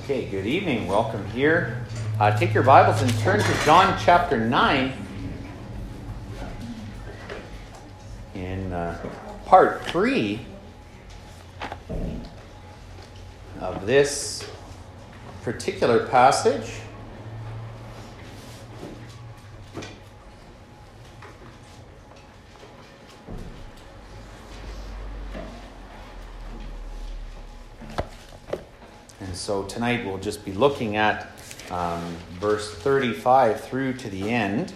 Okay, good evening. Welcome here. Take your Bibles and turn to John chapter 9 in part 3 of this particular passage. So tonight we'll just be looking at verse 35 through to the end.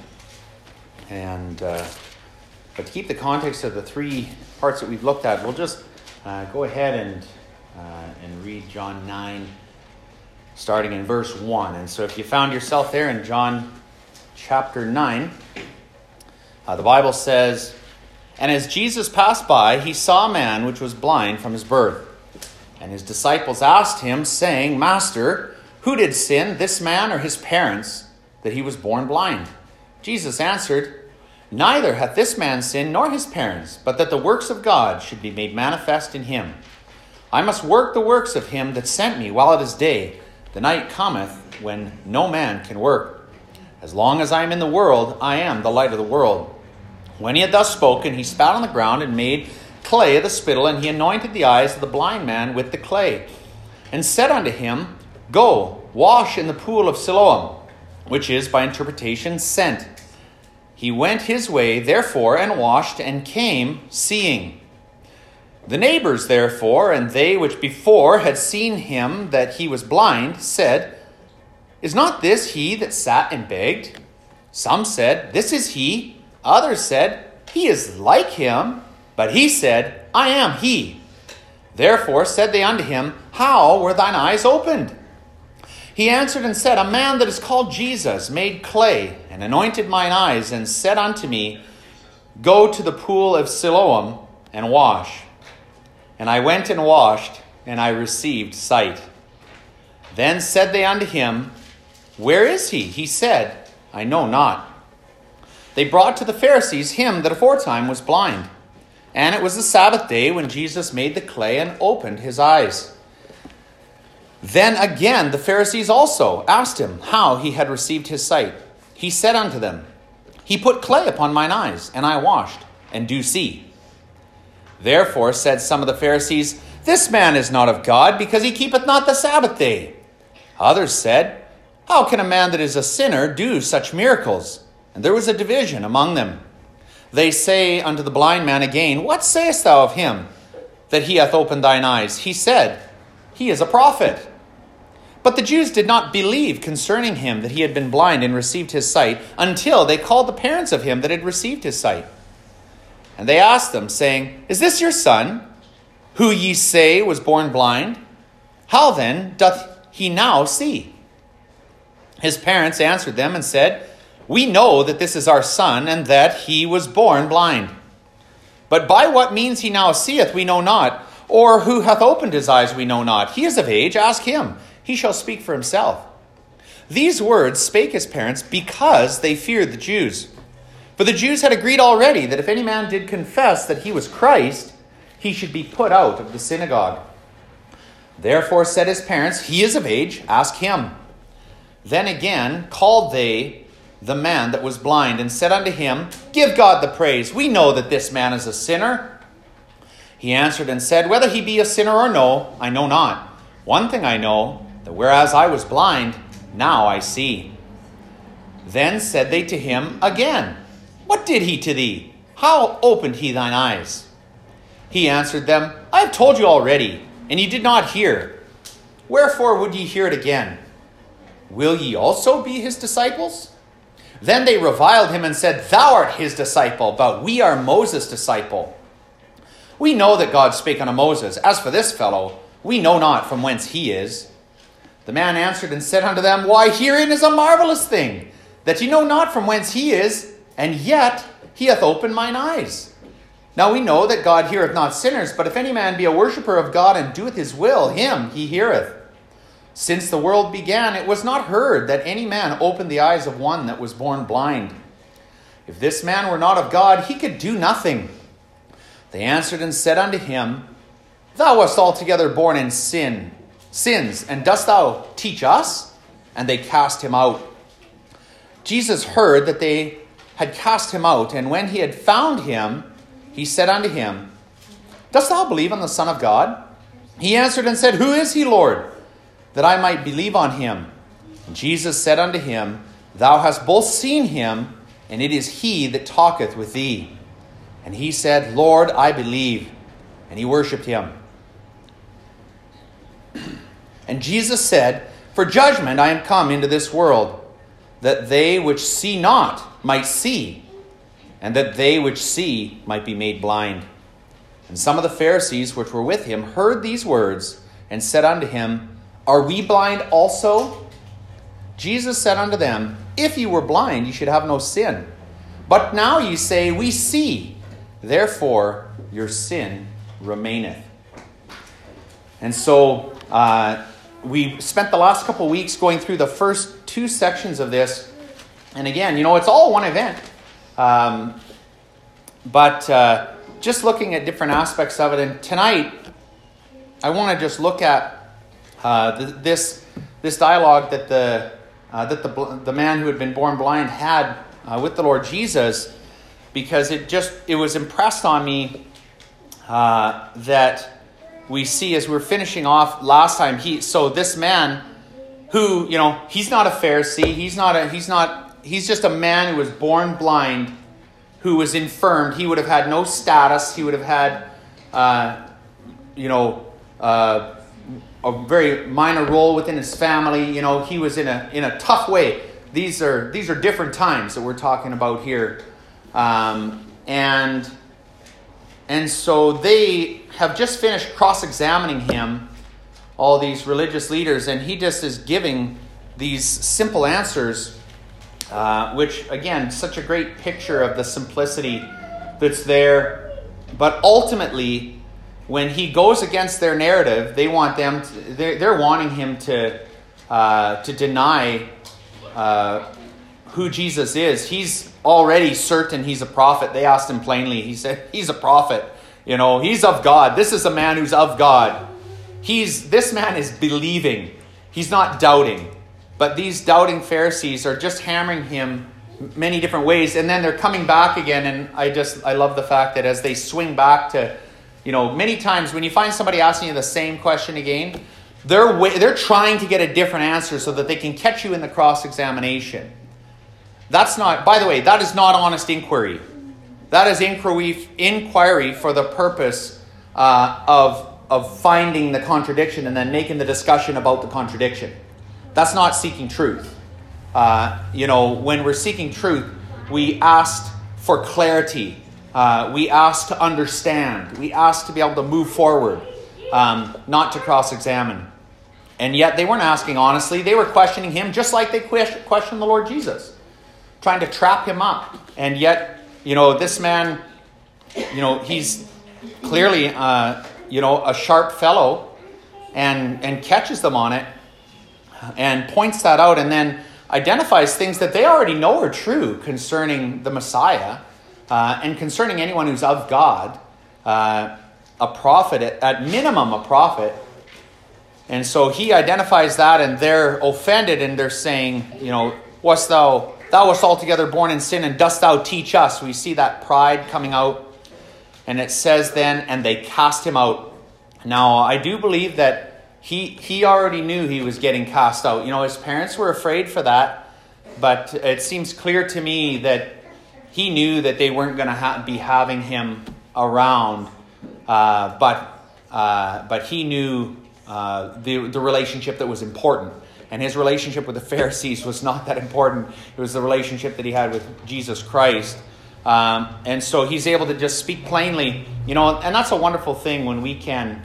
But to keep the context of the three parts that we've looked at, we'll just go ahead and read John 9, starting in verse 1. And so if you found yourself there in John chapter 9, the Bible says, "And as Jesus passed by, he saw a man which was blind from his birth. And his disciples asked him, saying, 'Master, who did sin, this man or his parents, that he was born blind?' Jesus answered, 'Neither hath this man sinned nor his parents, but that the works of God should be made manifest in him. I must work the works of him that sent me while it is day. The night cometh when no man can work. As long as I am in the world, I am the light of the world.' When he had thus spoken, he spat on the ground and made clay of the spittle, and he anointed the eyes of the blind man with the clay, and said unto him, 'Go, wash in the pool of Siloam,' which is by interpretation sent. He went his way, therefore, and washed, and came seeing. The neighbors, therefore, and they which before had seen him that he was blind, said, 'Is not this he that sat and begged?' Some said, 'This is he.' Others said, 'He is like him.' But he said, 'I am he.' Therefore said they unto him, 'How were thine eyes opened?' He answered and said, 'A man that is called Jesus made clay, and anointed mine eyes, and said unto me, Go to the pool of Siloam, and wash. And I went and washed, and I received sight. Then said they unto him, Where is he? He said, I know not. They brought to the Pharisees him that aforetime was blind. And it was the Sabbath day when Jesus made the clay and opened his eyes. Then again the Pharisees also asked him how he had received his sight. He said unto them, He put clay upon mine eyes, and I washed, and do see. Therefore said some of the Pharisees, This man is not of God, because he keepeth not the Sabbath day. Others said, How can a man that is a sinner do such miracles? And there was a division among them. They say unto the blind man again, What sayest thou of him, that he hath opened thine eyes? He said, He is a prophet. But the Jews did not believe concerning him that he had been blind and received his sight, until they called the parents of him that had received his sight. And they asked them, saying, Is this your son, who ye say was born blind? How then doth he now see? His parents answered them and said, We know that this is our son, and that he was born blind. But by what means he now seeth we know not, or who hath opened his eyes we know not. He is of age, ask him. He shall speak for himself. These words spake his parents because they feared the Jews. For the Jews had agreed already that if any man did confess that he was Christ, he should be put out of the synagogue. Therefore said his parents, He is of age, ask him. Then again called they the man that was blind, and said unto him, Give God the praise. We know that this man is a sinner. He answered and said, Whether he be a sinner or no, I know not. One thing I know, that whereas I was blind, now I see. Then said they to him again, What did he to thee? How opened he thine eyes? He answered them, I have told you already, and ye did not hear. Wherefore would ye hear it again? Will ye also be his disciples? Then they reviled him and said, Thou art his disciple, but we are Moses' disciple. We know that God spake unto Moses. As for this fellow, we know not from whence he is. The man answered and said unto them, Why, herein is a marvelous thing, that ye know not from whence he is, and yet he hath opened mine eyes. Now we know that God heareth not sinners, but if any man be a worshipper of God and doeth his will, him he heareth. Since the world began, it was not heard that any man opened the eyes of one that was born blind. If this man were not of God, he could do nothing. They answered and said unto him, Thou wast altogether born in sin, sins, and dost thou teach us? And they cast him out. Jesus heard that they had cast him out, and when he had found him, he said unto him, Dost thou believe on the Son of God? He answered and said, Who is he, Lord, that I might believe on him? And Jesus said unto him, Thou hast both seen him, and it is he that talketh with thee. And he said, Lord, I believe. And he worshipped him. And Jesus said, For judgment I am come into this world, that they which see not might see, and that they which see might be made blind. And some of the Pharisees which were with him heard these words, and said unto him, Are we blind also? Jesus said unto them, If ye were blind, ye should have no sin. But now ye say, We see, therefore your sin remaineth. And so we spent the last couple of weeks going through the first two sections of this. And again, it's all one event. But just looking at different aspects of it. And tonight, I want to just look at this dialogue that the man who had been born blind had with the Lord Jesus, because it was impressed on me that we see as we're finishing off last time. So this man who, he's not a Pharisee, he's just a man who was born blind, who was infirmed. He would have had no status. He would have had, a very minor role within his family. He was in a tough way. These are different times that we're talking about here, and so they have just finished cross-examining him, all these religious leaders, and he just is giving these simple answers, which, again, such a great picture of the simplicity that's there. But ultimately, when he goes against their narrative, they're wanting him to deny who Jesus is. He's already certain he's a prophet. They asked him plainly. He said, he's a prophet. He's of God. This is a man who's of God. This man is believing. He's not doubting. But these doubting Pharisees are just hammering him many different ways. And then they're coming back again. And I love the fact that as they swing back to, many times when you find somebody asking you the same question again, they're trying to get a different answer so that they can catch you in the cross-examination. By the way, that is not honest inquiry. That is inquiry for the purpose of finding the contradiction and then making the discussion about the contradiction. That's not seeking truth. When we're seeking truth, we ask for clarity. We ask to understand. We ask to be able to move forward, not to cross-examine. And yet they weren't asking honestly. They were questioning him just like they questioned the Lord Jesus, trying to trap him up. And yet, this man, he's clearly, a sharp fellow and catches them on it and points that out and then identifies things that they already know are true concerning the Messiah and concerning anyone who's of God, a prophet, at minimum a prophet. And so he identifies that, and they're offended, and they're saying, thou wast altogether born in sin, and dost thou teach us? We see that pride coming out. And it says then, and they cast him out. Now, I do believe that he already knew he was getting cast out. His parents were afraid for that. But it seems clear to me that he knew that they weren't going to be having him around. But he knew the relationship that was important. And his relationship with the Pharisees was not that important. It was the relationship that he had with Jesus Christ. And so he's able to just speak plainly, and that's a wonderful thing when we can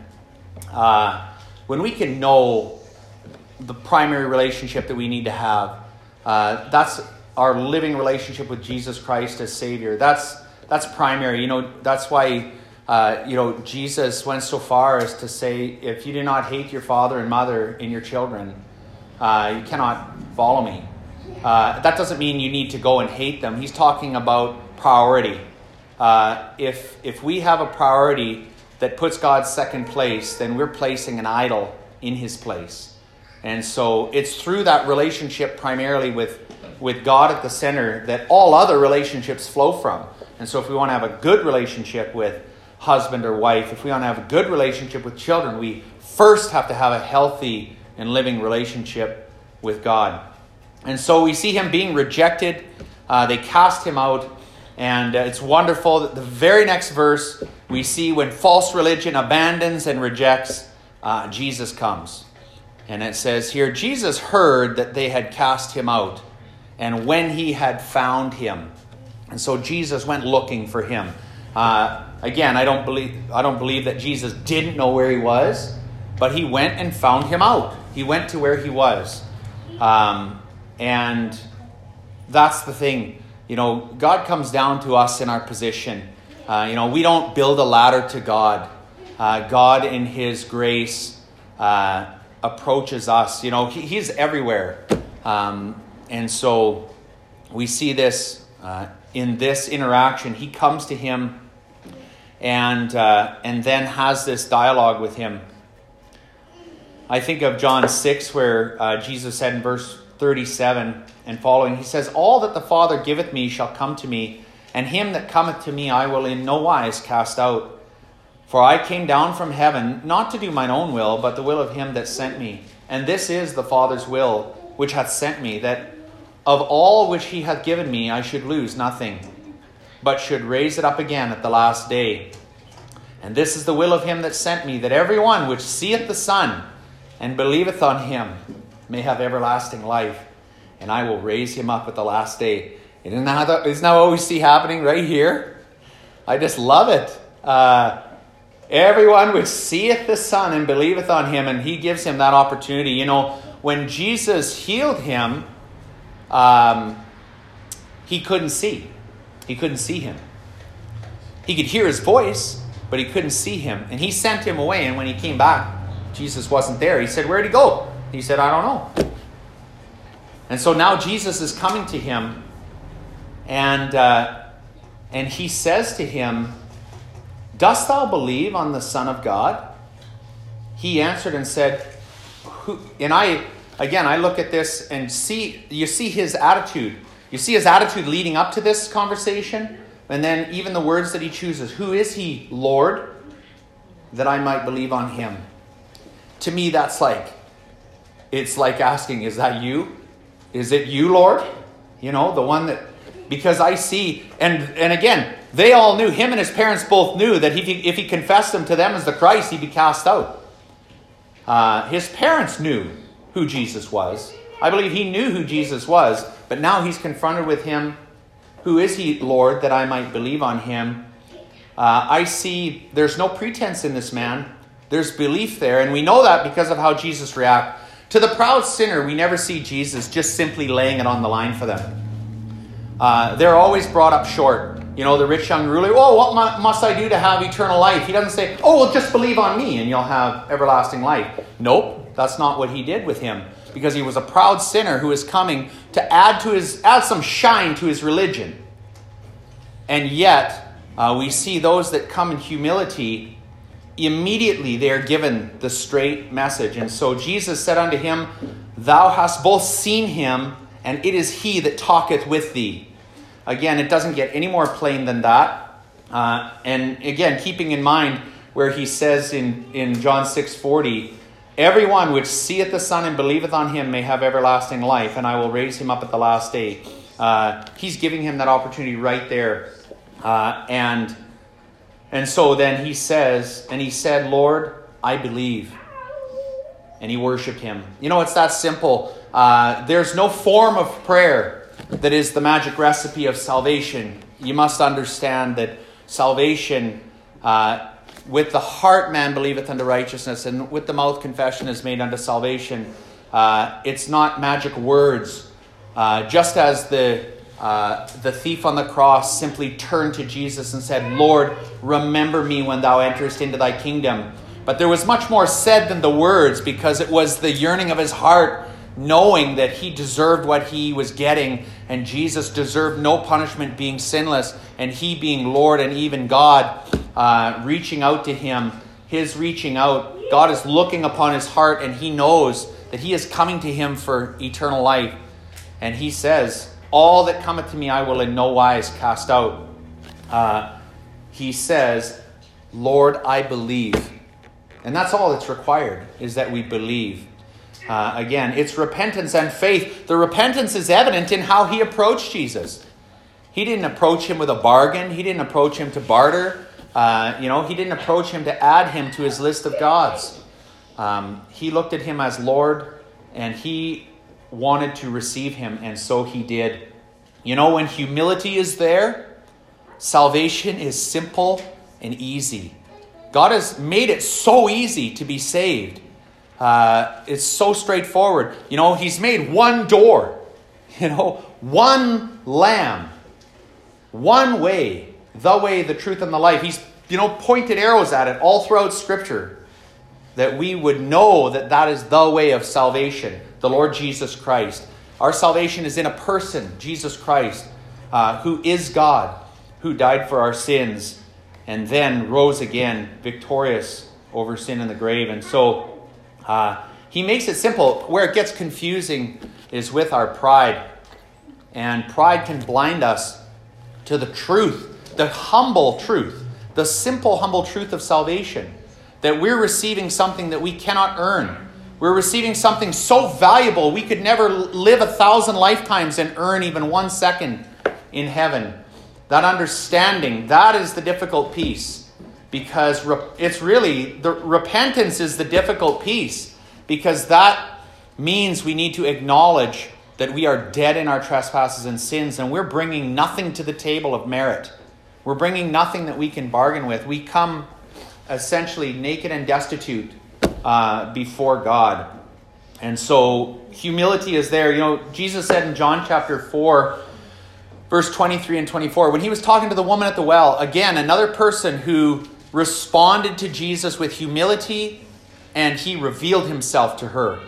know the primary relationship that we need to have. That's our living relationship with Jesus Christ as Savior. That's primary. That's why Jesus went so far as to say, if you do not hate your father and mother in your children, you cannot follow me. That doesn't mean you need to go and hate them. He's talking about priority. If we have a priority that puts God second place, then we're placing an idol in his place. And so it's through that relationship primarily with God at the center that all other relationships flow from. And so if we want to have a good relationship with husband or wife, if we want to have a good relationship with children, we first have to have a healthy and living relationship with God. And so we see him being rejected. They cast him out. And it's wonderful that the very next verse we see when false religion abandons and rejects, Jesus comes. And it says here, Jesus heard that they had cast him out, and when he had found him. And so Jesus went looking for him. Again, I don't believe that Jesus didn't know where he was, but he went and found him out. He went to where he was. And that's the thing. God comes down to us in our position. We don't build a ladder to God. God in his grace approaches us. He's everywhere. And so we see this in this interaction. He comes to him and then has this dialogue with him. I think of John 6 where Jesus said in verse 37 and following, he says, "All that the Father giveth me shall come to me, and him that cometh to me I will in no wise cast out. For I came down from heaven, not to do mine own will, but the will of him that sent me. And this is the Father's will, which hath sent me, that of all which he hath given me I should lose nothing, but should raise it up again at the last day. And this is the will of him that sent me, that every one which seeth the Son and believeth on him may have everlasting life, and I will raise him up at the last day." Isn't that what we see happening right here? I just love it. Everyone which seeth the Son and believeth on him, and he gives him that opportunity. When Jesus healed him, he couldn't see. He couldn't see him. He could hear his voice, but he couldn't see him. And he sent him away, and when he came back, Jesus wasn't there. He said, "Where'd he go?" He said, "I don't know." And so now Jesus is coming to him, and he says to him, "Dost thou believe on the Son of God?" He answered and said, "Who?" And I look at this and you see his attitude. You see his attitude leading up to this conversation, and then even the words that he chooses. "Who is he, Lord, that I might believe on him?" To me, it's like asking, "Is that you? Is it you, Lord?" The one that, because I see, and again, they all knew, him and his parents both knew that if he confessed him to them as the Christ, he'd be cast out. His parents knew who Jesus was. I believe he knew who Jesus was, but now he's confronted with him. "Who is he, Lord, that I might believe on him?" I see there's no pretense in this man. There's belief there, and we know that because of how Jesus reacts. To the proud sinner, we never see Jesus just simply laying it on the line for them. They're always brought up short. The rich young ruler, "Oh, what must I do to have eternal life?" He doesn't say, "Oh, well, just believe on me and you'll have everlasting life." Nope, that's not what he did with him, because he was a proud sinner who is coming to add some shine to his religion. And yet, we see those that come in humility, immediately they are given the straight message. And so Jesus said unto him, "Thou hast both seen him, and it is he that talketh with thee." Again, it doesn't get any more plain than that. And again, keeping in mind where he says in John 6:40, "Every one which seeth the Son and believeth on him may have everlasting life, and I will raise him up at the last day." He's giving him that opportunity right there. And so then he says, and he said, "Lord, I believe." And he worshiped him. It's that simple. There's no form of prayer that is the magic recipe of salvation. You must understand that salvation, with the heart man believeth unto righteousness, and with the mouth confession is made unto salvation. It's not magic words. Just as the thief on the cross simply turned to Jesus and said, "Lord, remember me when thou enterest into thy kingdom." But there was much more said than the words, because it was the yearning of his heart, knowing that he deserved what he was getting, and Jesus deserved no punishment, being sinless, and he being Lord and even God, reaching out to him. His reaching out God is looking upon his heart, and he knows that he is coming to him for eternal life. And he says, all that cometh to me I will in no wise cast out. He says, Lord, I believe. And that's all that's required, is that we believe. Again, it's repentance and faith. The repentance is evident in how he approached Jesus. He didn't approach him with a bargain. He didn't approach him to barter. He didn't approach him to add him to his list of gods. He looked at him as Lord, and he wanted to receive him, and so he did. When humility is there, salvation is simple and easy. God has made it so easy to be saved. It's so straightforward. He's made one door, one lamb, one way, the way, the truth, and the life. He's, pointed arrows at it all throughout Scripture, that we would know that that is the way of salvation, the Lord Jesus Christ. Our salvation is in a person, Jesus Christ, who is God, who died for our sins, and then rose again, victorious over sin and the grave. And so he makes it simple. Where it gets confusing is with our pride. And pride can blind us to the truth, the humble truth, the simple, humble truth of salvation. That we're receiving something that we cannot earn. We're receiving something so valuable we could never live 1,000 lifetimes and earn even 1 second in heaven. That understanding, that is the difficult piece. Because it's really, the repentance is the difficult piece. Because that means we need to acknowledge that we are dead in our trespasses and sins, and we're bringing nothing to the table of merit. We're bringing nothing that we can bargain with. We come essentially naked and destitute before God. And so humility is there. Jesus said in John chapter 4, verse 23 and 24, when he was talking to the woman at the well, again, another person who responded to Jesus with humility, and he revealed himself to her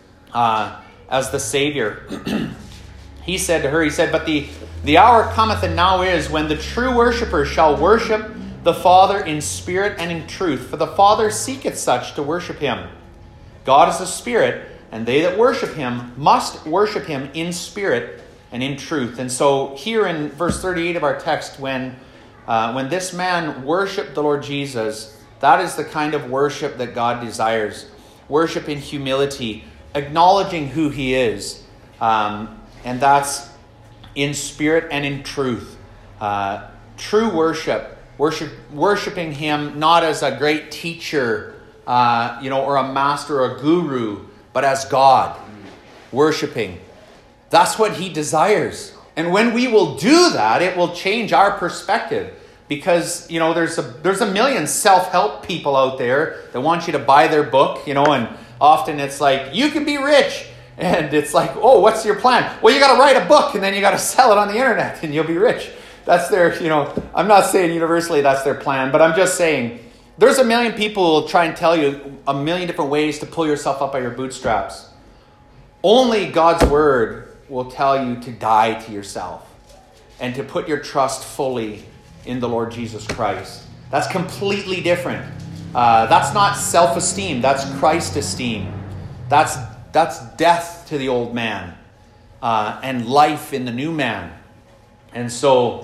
as the Savior. He said to her, but the hour cometh and now is when the true worshipper shall worship the Father in spirit and in truth, for the Father seeketh such to worship him. God is a spirit, and they that worship him must worship him in spirit and in truth. And so here in verse 38 of our text, when this man worshiped the Lord Jesus, that is the kind of worship that God desires. Worship in humility, acknowledging who he is. And that's in spirit and in truth. True worship. Worshiping him not as a great teacher, or a master or a guru, but as God. Worshiping. That's what he desires. And when we will do that, it will change our perspective. Because, there's a million self-help people out there that want you to buy their book, and often it's like, you can be rich. And it's like, oh, what's your plan? Well, you got to write a book and then you got to sell it on the internet and you'll be rich. That's their, I'm not saying universally that's their plan, but I'm just saying there's a million people who will try and tell you a million different ways to pull yourself up by your bootstraps. Only God's word will tell you to die to yourself and to put your trust fully in the Lord Jesus Christ. That's completely different. That's not self-esteem. That's Christ-esteem. That's death to the old man and life in the new man. And so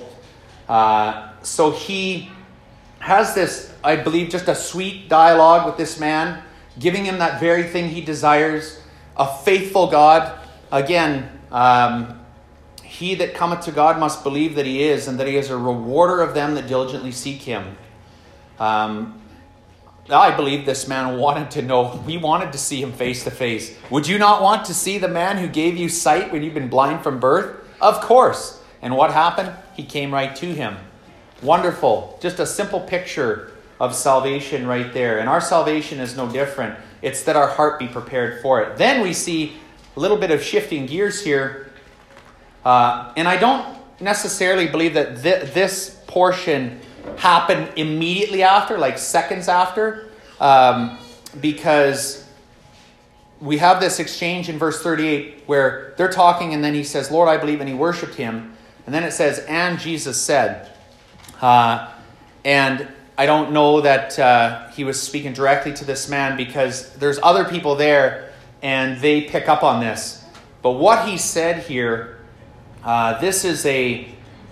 he has this, I believe, just a sweet dialogue with this man, giving him that very thing he desires, a faithful God. Again, he that cometh to God must believe that he is, and that he is a rewarder of them that diligently seek him. I believe this man wanted to know. We wanted to see him face to face. Would you not want to see the man who gave you sight when you've been blind from birth? Of course. And what happened? He came right to him. Wonderful. Just a simple picture of salvation right there. And our salvation is no different. It's that our heart be prepared for it. Then we see a little bit of shifting gears here. And I don't necessarily believe that this portion happened immediately after, like seconds after, because we have this exchange in verse 38 where they're talking and then he says, Lord, I believe, and he worshipped him. And then it says, and Jesus said, and I don't know that he was speaking directly to this man, because there's other people there and they pick up on this. But what he said here, this is a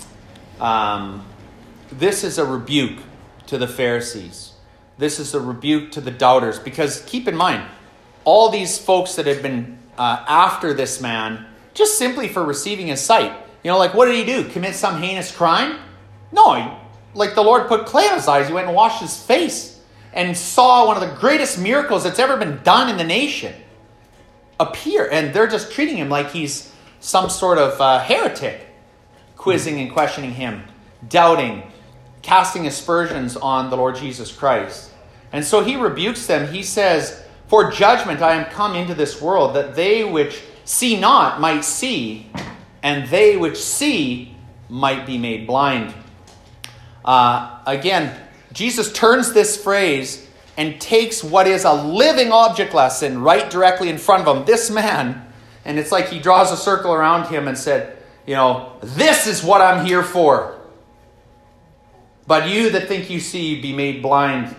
rebuke to the Pharisees. This is a rebuke to the doubters, because keep in mind, all these folks that have been after this man just simply for receiving his sight. Like, what did he do? Commit some heinous crime? No, like the Lord put clay on his eyes. He went and washed his face and saw one of the greatest miracles that's ever been done in the nation appear. And they're just treating him like he's some sort of heretic, quizzing and questioning him, doubting, casting aspersions on the Lord Jesus Christ. And so he rebukes them. He says, "For judgment I am come into this world, that they which see not might see, and they which see might be made blind." Again, Jesus turns this phrase and takes what is a living object lesson right directly in front of him, this man, and it's like he draws a circle around him and said, "This is what I'm here for. But you that think you see, be made blind."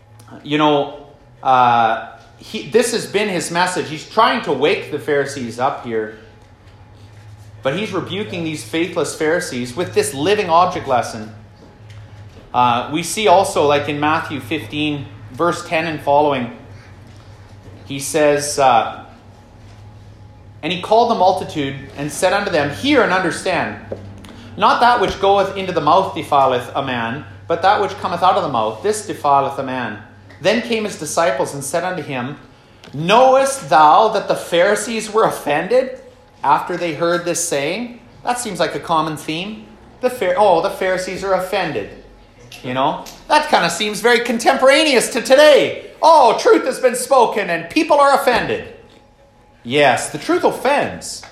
This has been his message. He's trying to wake the Pharisees up here. But he's rebuking these faithless Pharisees with this living object lesson. We see also, like in Matthew 15, verse 10 and following, he says, "And he called the multitude and said unto them, Hear and understand. Not that which goeth into the mouth defileth a man, but that which cometh out of the mouth, this defileth a man. Then came his disciples and said unto him, Knowest thou that the Pharisees were offended after they heard this saying?" That seems like a common theme. The Pharisees are offended. That kind of seems very contemporaneous to today. Oh, truth has been spoken and people are offended. Yes, the truth offends.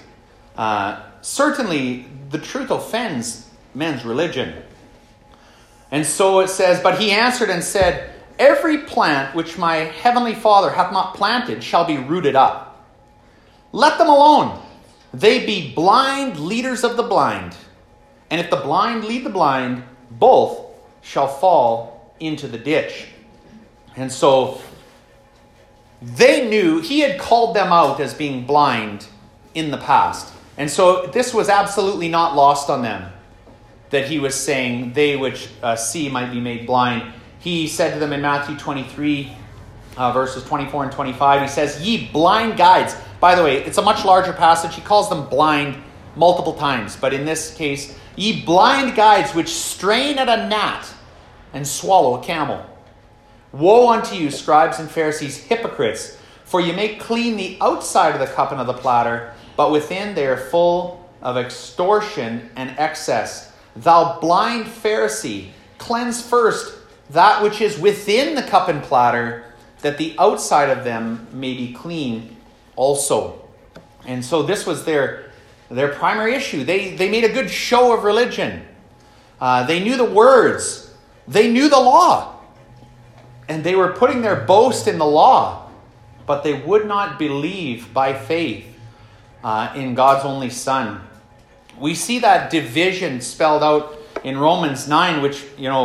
Certainly, the truth offends men's religion. And so it says, "But he answered and said, Every plant which my heavenly Father hath not planted shall be rooted up. Let them alone. They be blind leaders of the blind. And if the blind lead the blind, both shall fall into the ditch." And so they knew he had called them out as being blind in the past. And so this was absolutely not lost on them, that he was saying they which see might be made blind. He said to them in Matthew 23, verses 24 and 25, he says, "Ye blind guides." By the way, it's a much larger passage. He calls them blind multiple times. But in this case, "Ye blind guides which strain at a gnat and swallow a camel. Woe unto you, scribes and Pharisees, hypocrites! For you make clean the outside of the cup and of the platter, but within they are full of extortion and excess. Thou blind Pharisee, cleanse first that which is within the cup and platter, that the outside of them may be clean also." And so this was their primary issue. They made a good show of religion. They knew the words. They knew the law. And they were putting their boast in the law. But they would not believe by faith in God's only Son. We see that division spelled out in Romans 9, which,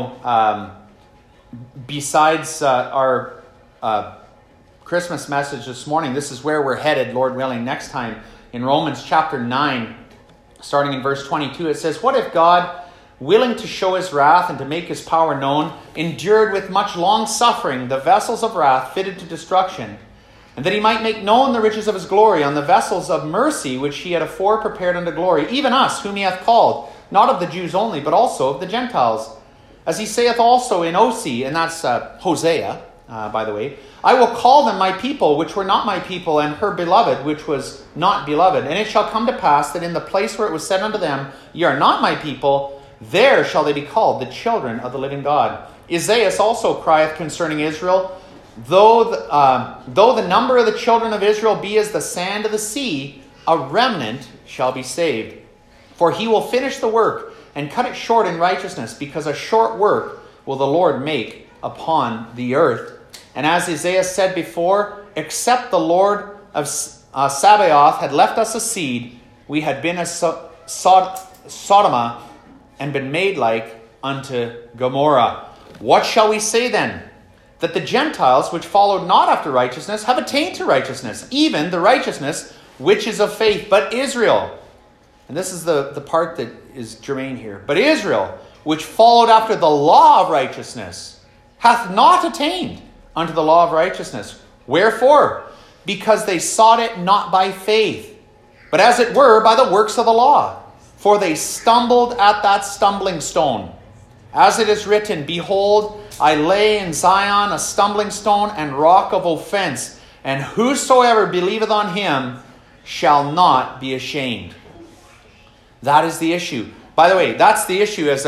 besides our Christmas message this morning, this is where we're headed, Lord willing, next time. In Romans chapter 9, starting in verse 22, it says, "What if God, willing to show his wrath and to make his power known, endured with much long suffering the vessels of wrath fitted to destruction, and that he might make known the riches of his glory on the vessels of mercy which he had afore prepared unto glory, even us whom he hath called, not of the Jews only, but also of the Gentiles. As he saith also in Osee," and that's Hosea, by the way, "I will call them my people, which were not my people, and her beloved, which was not beloved. And it shall come to pass that in the place where it was said unto them, Ye are not my people, there shall they be called the children of the living God. Isaiah also crieth concerning Israel, Though the number of the children of Israel be as the sand of the sea, a remnant shall be saved. For he will finish the work and cut it short in righteousness, because a short work will the Lord make upon the earth. And as Isaiah said before, except the Lord of Sabaoth had left us a seed, we had been as Sodoma and been made like unto Gomorrah." What shall we say then? That the Gentiles, which followed not after righteousness, have attained to righteousness, even the righteousness which is of faith. But Israel, and this is the part that is germane here, but Israel, which followed after the law of righteousness, hath not attained unto the law of righteousness. Wherefore? Because they sought it not by faith, but as it were by the works of the law. For they stumbled at that stumbling stone. As it is written, Behold, I lay in Zion a stumbling stone and rock of offense, and whosoever believeth on him shall not be ashamed. That is the issue. By the way, that's the issue as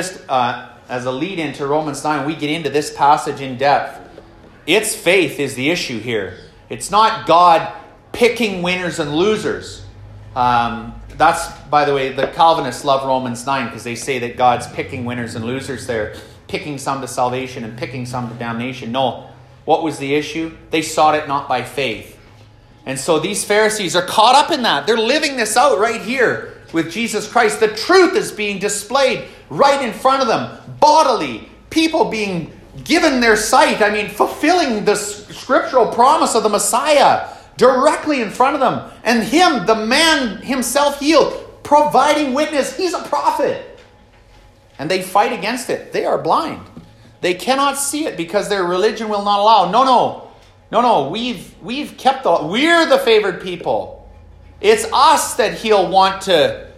a lead into Romans 9. We get into this passage in depth. Its faith is the issue here. It's not God picking winners and losers. That's, by the way, the Calvinists love Romans 9 because they say that God's picking winners and losers there, picking some to salvation and picking some to damnation. No. What was the issue? They sought it not by faith. And so these Pharisees are caught up in that. They're living this out right here with Jesus Christ. The truth is being displayed right in front of them, bodily. People being given their sight. I mean, fulfilling the scriptural promise of the Messiah directly in front of them. And him, the man himself healed, providing witness. He's a prophet. And they fight against it. They are blind. They cannot see it because their religion will not allow. No. We've kept we're the favored people. It's us that he'll want to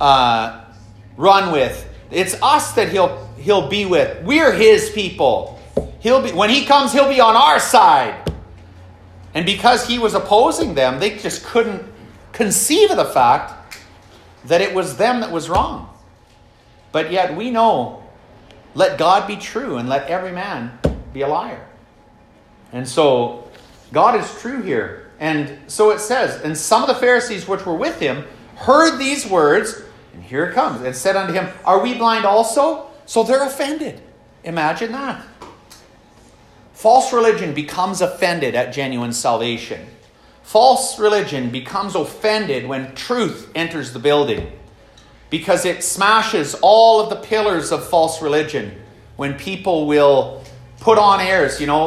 run with. It's us that he'll be with. We're his people. When he comes, he'll be on our side. And because he was opposing them, they just couldn't conceive of the fact that it was them that was wrong. But yet we know, let God be true and let every man be a liar. And so God is true here. And so it says, and some of the Pharisees which were with him heard these words, and here it comes, and said unto him, Are we blind also? So they're offended. Imagine that. False religion becomes offended at genuine salvation. False religion becomes offended when truth enters the building, because it smashes all of the pillars of false religion when people will put on airs, and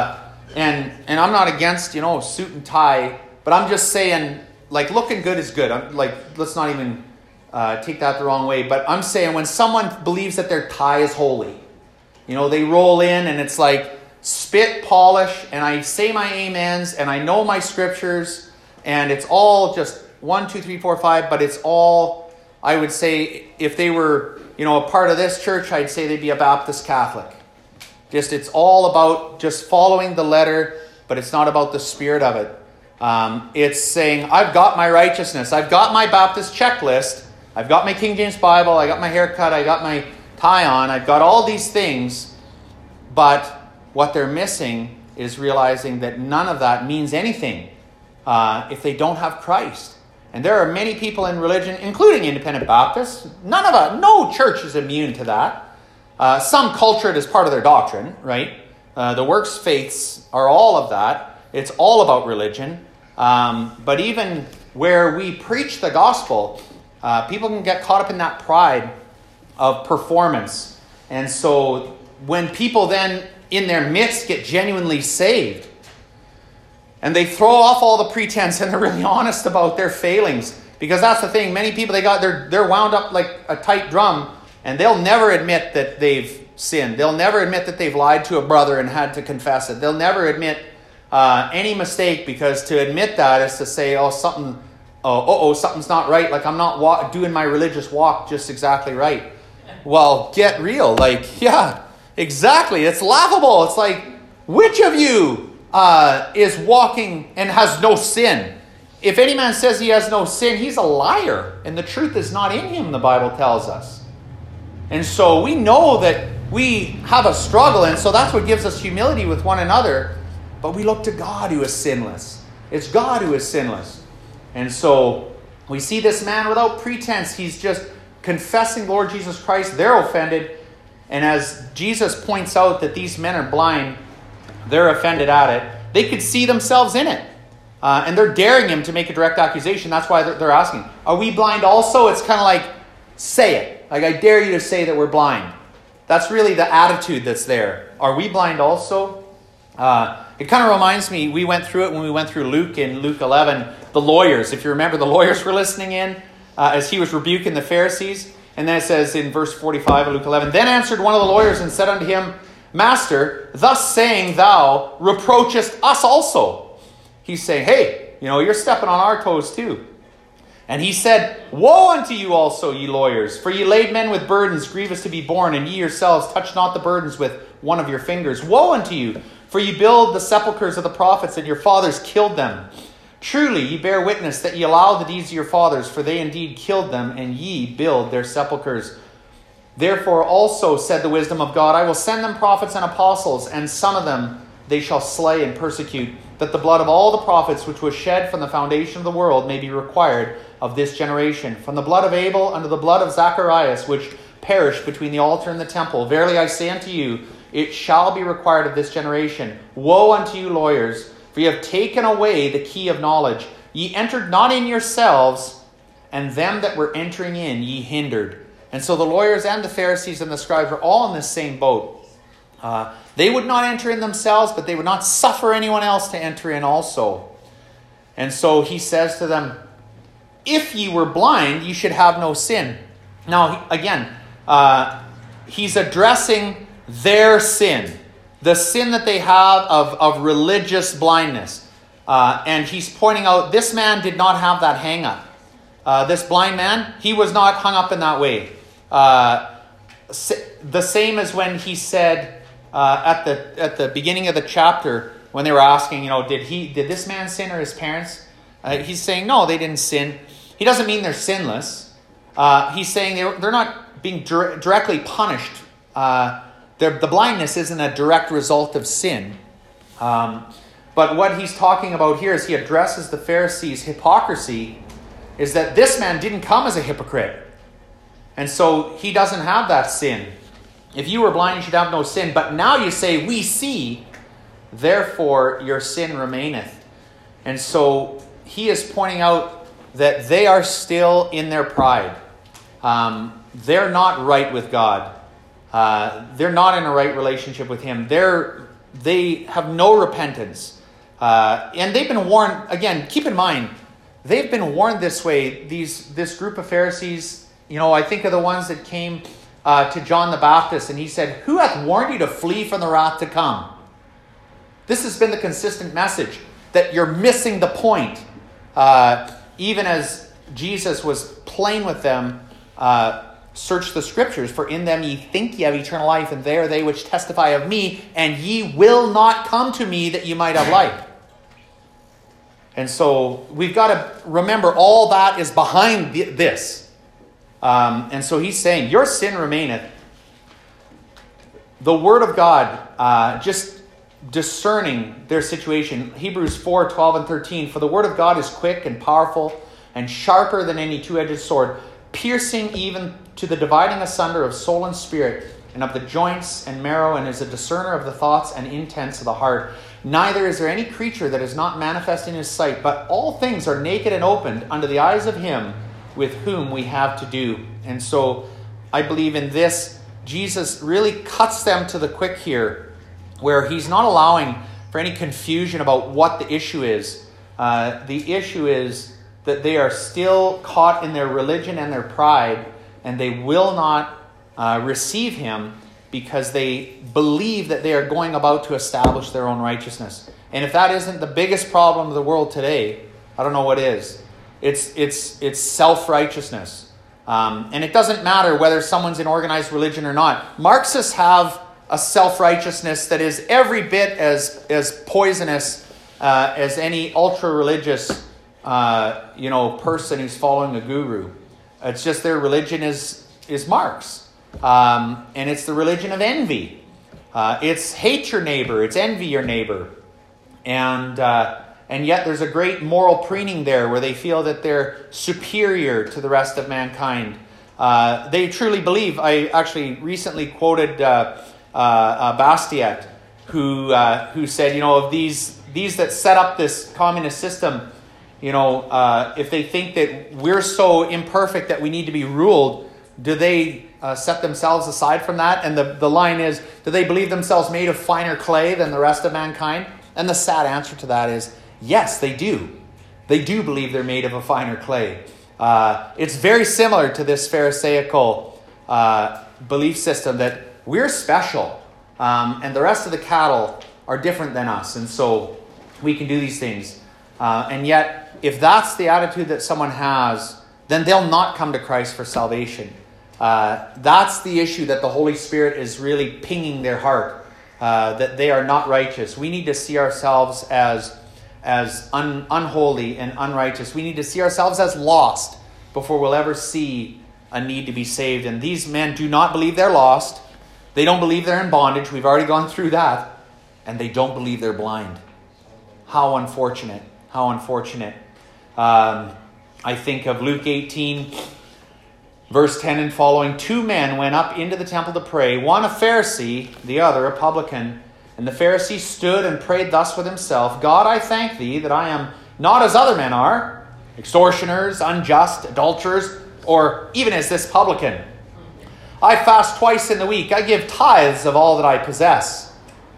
I'm not against, suit and tie, but I'm just saying, looking good is good. Let's not even take that the wrong way, but I'm saying when someone believes that their tie is holy, they roll in and it's like spit polish, and I say my amens, and I know my scriptures, and it's all just 1, 2, 3, 4, 5, but it's all, I would say, if they were, a part of this church, I'd say they'd be a Baptist Catholic. It's all about just following the letter, but it's not about the spirit of it. It's saying, I've got my righteousness. I've got my Baptist checklist. I've got my King James Bible. I got my haircut. I got my tie on. I've got all these things. But what they're missing is realizing that none of that means anything if they don't have Christ. And there are many people in religion, including independent Baptists. No church is immune to that. Some culture it as part of their doctrine, right? The works faiths are all of that. It's all about religion. But even where we preach the gospel, people can get caught up in that pride of performance. And so when people then in their midst get genuinely saved, and they throw off all the pretense and they're really honest about their failings, because that's the thing. Many people, they're wound up like a tight drum, and they'll never admit that they've sinned. They'll never admit that they've lied to a brother and had to confess it. They'll never admit any mistake, because to admit that is to say, something's not right. Like I'm not doing my religious walk just exactly right. Well, get real. Yeah, exactly. It's laughable. It's like, which of you is walking and has no sin? If any man says he has no sin, he's a liar, and the truth is not in him, the Bible tells us. And so we know that we have a struggle, and so that's what gives us humility with one another. But we look to God who is sinless. It's God who is sinless. And so we see this man without pretense. He's just confessing Lord Jesus Christ. They're offended. And as Jesus points out that these men are blind, they're offended at it. They could see themselves in it. And they're daring him to make a direct accusation. That's why they're asking, are we blind also? It's kind of like, say it. Like, I dare you to say that we're blind. That's really the attitude that's there. Are we blind also? It kind of reminds me, we went through it when we went through Luke in Luke 11, the lawyers. If you remember, the lawyers were listening in as he was rebuking the Pharisees. And then it says in verse 45 of Luke 11, "Then answered one of the lawyers and said unto him, Master, thus saying thou reproachest us also." He's saying, hey, you're stepping on our toes too. And he said, "Woe unto you also, ye lawyers, for ye laid men with burdens grievous to be borne, and ye yourselves touch not the burdens with one of your fingers. Woe unto you, for ye build the sepulchres of the prophets, and your fathers killed them. Truly ye bear witness that ye allowed the deeds of your fathers, for they indeed killed them, and ye build their sepulchres. Therefore also said the wisdom of God, I will send them prophets and apostles, and some of them they shall slay and persecute, that the blood of all the prophets which was shed from the foundation of the world may be required of this generation. From the blood of Abel unto the blood of Zacharias, which perished between the altar and the temple. Verily I say unto you, it shall be required of this generation. Woe unto you, lawyers, for ye have taken away the key of knowledge. Ye entered not in yourselves, and them that were entering in ye hindered." And so the lawyers and the Pharisees and the scribes were all in this same boat. They would not enter in themselves, but they would not suffer anyone else to enter in also. And so he says to them, if ye were blind, ye should have no sin. Now, again, he's addressing their sin, the sin that they have of religious blindness. And he's pointing out this man did not have that hang up. This blind man, he was not hung up in that way. The same as when he said at the beginning of the chapter, when they were asking, did this man sin or his parents? He's saying, no, they didn't sin. He doesn't mean they're sinless. He's saying they're not being directly punished. The blindness isn't a direct result of sin. But what he's talking about here as he addresses the Pharisees' hypocrisy is that this man didn't come as a hypocrite. And so he doesn't have that sin. If you were blind, you should have no sin. But now you say, we see, therefore your sin remaineth. And so he is pointing out that they are still in their pride. They're not right with God. They're not in a right relationship with him. They have no repentance. And they've been warned, again, keep in mind, they've been warned this way. This group of Pharisees, I think of the ones that came to John the Baptist, and he said, who hath warned you to flee from the wrath to come? This has been the consistent message, that you're missing the point. Even as Jesus was plain with them, search the scriptures, for in them ye think ye have eternal life, and they are they which testify of me, and ye will not come to me that ye might have life. And so we've got to remember all that is behind this. And so he's saying, your sin remaineth. The Word of God, just discerning their situation. Hebrews 4, 12 and 13. For the Word of God is quick and powerful and sharper than any two-edged sword, piercing even to the dividing asunder of soul and spirit, and of the joints and marrow, and is a discerner of the thoughts and intents of the heart. Neither is there any creature that is not manifest in his sight, but all things are naked and opened unto the eyes of him with whom we have to do. And so I believe in this, Jesus really cuts them to the quick here, where he's not allowing for any confusion about what the issue is. The issue is that they are still caught in their religion and their pride, and they will not receive him because they believe that they are going about to establish their own righteousness. And if that isn't the biggest problem of the world today, I don't know what is. It's self-righteousness. And it doesn't matter whether someone's in organized religion or not. Marxists have a self-righteousness that is every bit as poisonous as any ultra-religious person who's following a guru. It's just their religion is Marx. And it's the religion of envy. It's hate your neighbor. It's envy your neighbor. And yet there's a great moral preening there where they feel that they're superior to the rest of mankind. They truly believe. I actually recently quoted Bastiat, who said, of these that set up this communist system, if they think that we're so imperfect that we need to be ruled, do they set themselves aside from that? And the line is, do they believe themselves made of finer clay than the rest of mankind? And the sad answer to that is, yes, they do. They do believe they're made of a finer clay. It's very similar to this Pharisaical belief system that we're special, and the rest of the cattle are different than us, and so we can do these things. And yet, if that's the attitude that someone has, then they'll not come to Christ for salvation. That's the issue that the Holy Spirit is really pinging their heart, that they are not righteous. We need to see ourselves as unholy and unrighteous. We need to see ourselves as lost before we'll ever see a need to be saved. And these men do not believe they're lost. They don't believe they're in bondage. We've already gone through that. And they don't believe they're blind. How unfortunate. How unfortunate. I think of Luke 18, verse 10 and following. 2 men went up into the temple to pray, one a Pharisee, the other a publican. And the Pharisee stood and prayed thus with himself, God, I thank thee that I am not as other men are, extortioners, unjust, adulterers, or even as this publican. I fast twice in the week. I give tithes of all that I possess.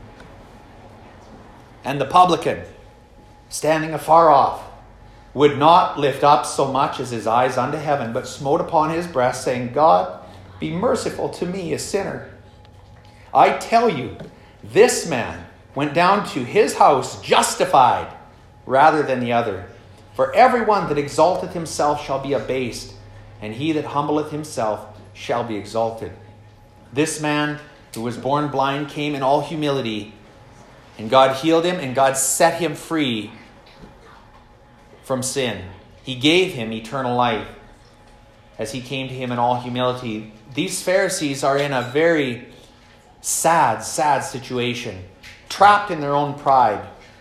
And the publican, standing afar off, would not lift up so much as his eyes unto heaven, but smote upon his breast, saying, God, be merciful to me, a sinner. I tell you, this man went down to his house justified rather than the other. For everyone that exalteth himself shall be abased, and he that humbleth himself shall be exalted. This man who was born blind came in all humility, and God healed him, and God set him free from sin. He gave him eternal life as he came to him in all humility. These Pharisees are in a very sad situation, trapped in their own pride,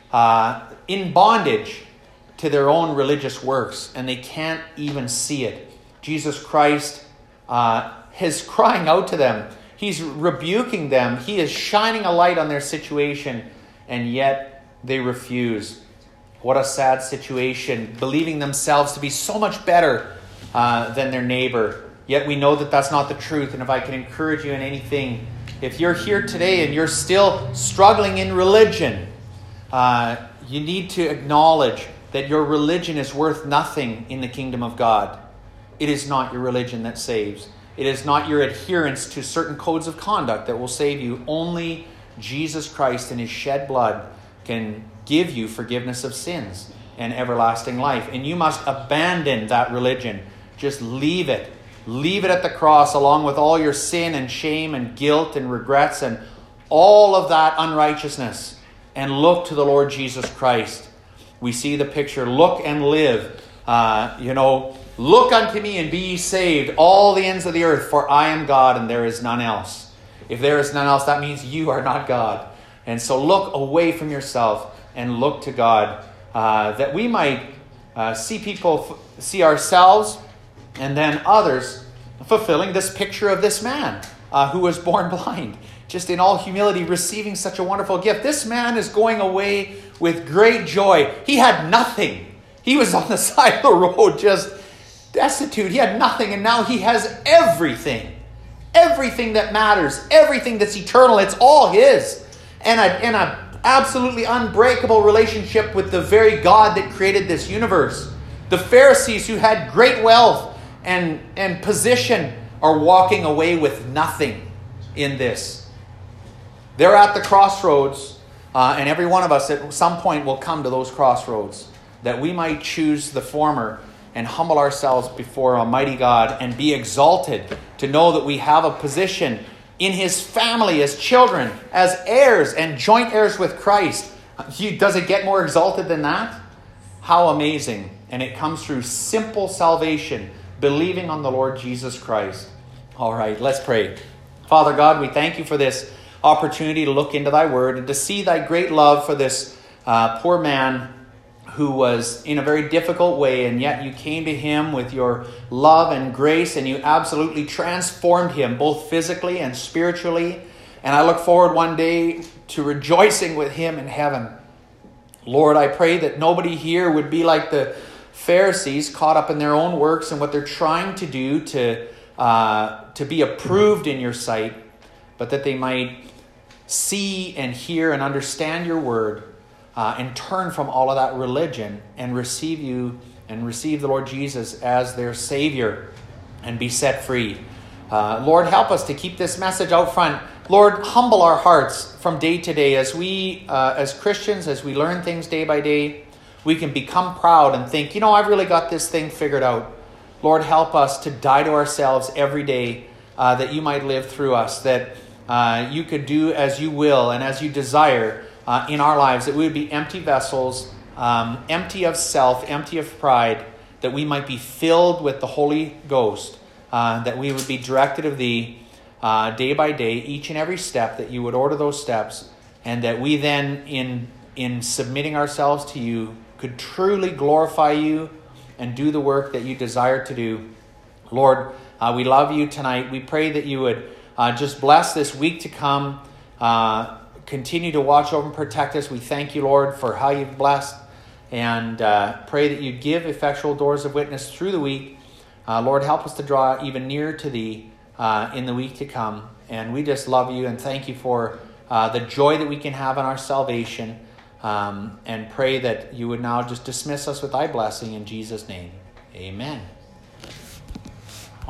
in bondage to their own religious works, and they can't even see it. Jesus Christ is crying out to them. He's rebuking them. He is shining a light on their situation, and yet they refuse. What a sad situation, believing themselves to be so much better than their neighbor. Yet we know that that's not the truth. And if I can encourage you in anything, if you're here today and you're still struggling in religion, you need to acknowledge that your religion is worth nothing in the kingdom of God. It is not your religion that saves. It is not your adherence to certain codes of conduct that will save you. Only Jesus Christ and his shed blood can give you forgiveness of sins and everlasting life. And you must abandon that religion. Just leave it. Leave it at the cross along with all your sin and shame and guilt and regrets and all of that unrighteousness. And look to the Lord Jesus Christ. We see the picture, look and live. Look unto me and be ye saved, all the ends of the earth, for I am God and there is none else. If there is none else, that means you are not God. And so look away from yourself and look to God, that we might see ourselves and then others fulfilling this picture of this man who was born blind, just in all humility receiving such a wonderful gift. This man is going away with great joy. He had nothing. He was on the side of the road just destitute. He had nothing, and now he has everything. Everything that matters, everything that's eternal, it's all his. And a absolutely unbreakable relationship with the very God that created this universe. The Pharisees, who had great wealth and position, are walking away with nothing in this. They're at the crossroads, and every one of us at some point will come to those crossroads, that we might choose the former and humble ourselves before Almighty God and be exalted to know that we have a position in his family as children, as heirs and joint heirs with Christ. Does it get more exalted than that? How amazing. And it comes through simple salvation, believing on the Lord Jesus Christ. All right, let's pray. Father God, we thank you for this opportunity to look into thy word and to see thy great love for this poor man who was in a very difficult way, and yet you came to him with your love and grace, and you absolutely transformed him, both physically and spiritually. And I look forward one day to rejoicing with him in heaven. Lord, I pray that nobody here would be like the Pharisees, caught up in their own works and what they're trying to do to to be approved in your sight, but that they might see and hear and understand your word and turn from all of that religion and receive you and receive the Lord Jesus as their Savior and be set free. Lord, help us to keep this message out front. Lord, humble our hearts from day to day as we, as Christians, as we learn things day by day, we can become proud and think, I've really got this thing figured out. Lord, help us to die to ourselves every day that you might live through us, that you could do as you will and as you desire in our lives, that we would be empty vessels, empty of self, empty of pride, that we might be filled with the Holy Ghost, that we would be directed of thee day by day, each and every step, that you would order those steps, and that we then, in submitting ourselves to you, could truly glorify you and do the work that you desire to do. Lord, we love you tonight. We pray that you would just bless this week to come. Continue to watch over and protect us. We thank you, Lord, for how you've blessed, and pray that you'd give effectual doors of witness through the week. Lord, help us to draw even nearer to thee in the week to come. And we just love you and thank you for the joy that we can have in our salvation, and pray that you would now just dismiss us with thy blessing in Jesus' name. Amen.